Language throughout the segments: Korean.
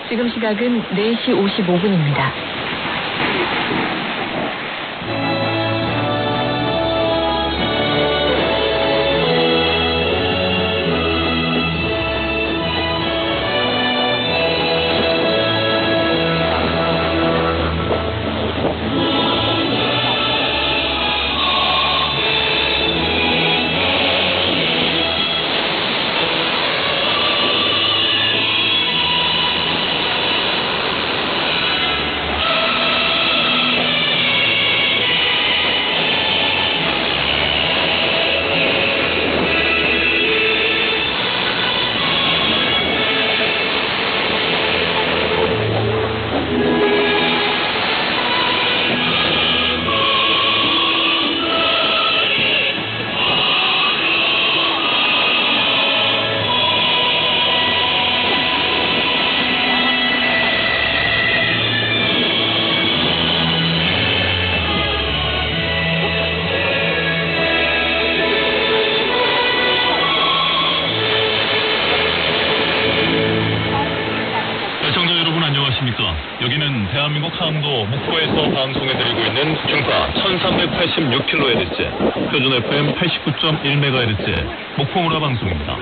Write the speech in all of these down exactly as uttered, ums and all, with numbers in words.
지금 시각은 네 시 오십오 분입니다. 여기는 대한민국 항도 목포에서 방송해드리고 있는 중파 천삼백팔십육 킬로헤르츠, 표준 에프엠 팔십구 점 일 메가헤르츠 목포문화 방송입니다.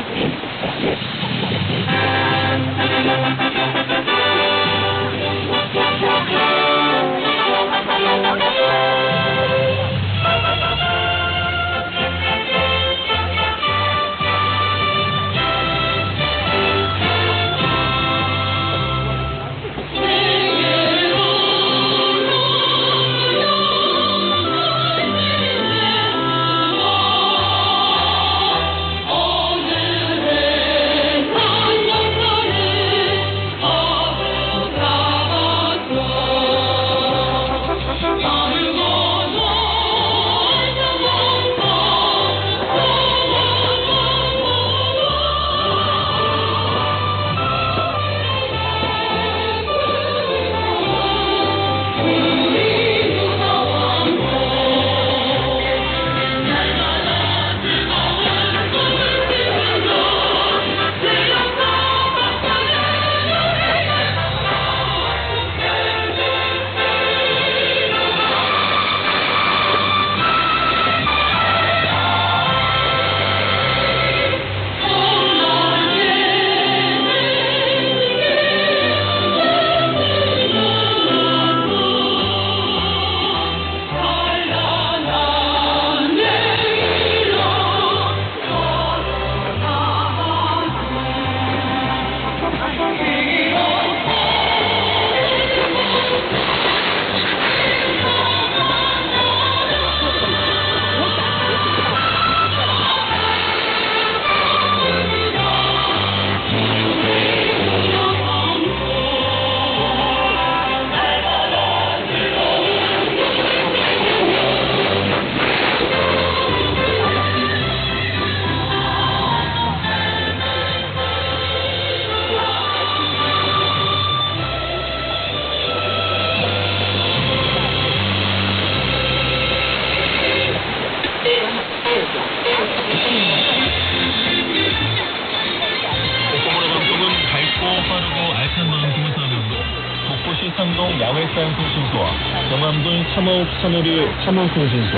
상동 야외산 통신소와 경암군 삼오육 삼오류 삼호통신소,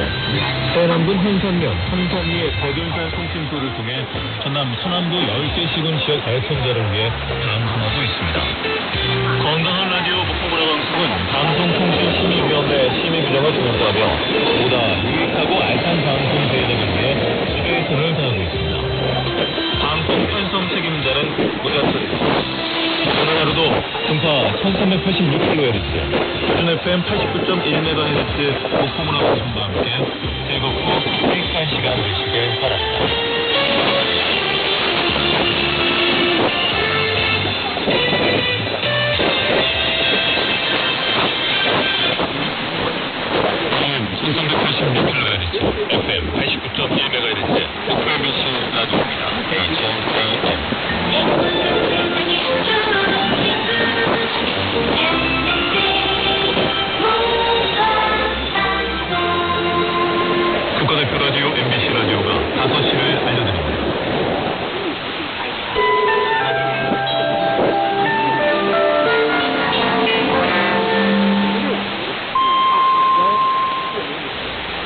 해남군 현산면 삼삼리의 백윤산 통신소를 통해 전남 서남부 열 개 시군 지역 애청자를 위해 방송하고 있습니다. 건강한 라디오 목포문화방송은 방송통신심의위원회 심의 규정을 준수하며 보다 유익하고 알찬 방송 제작을 위해 최선을 다하고 있습니다. 방송 편성 책임자는 무자철입니다. 오늘 하루도 중파 천삼백팔십육 킬로헤르츠, 표준 에프엠 팔십구 점 일 메가헤르츠 목포문화방송과 함께 즐겁고 유익한 시간 되시길 바랍니다.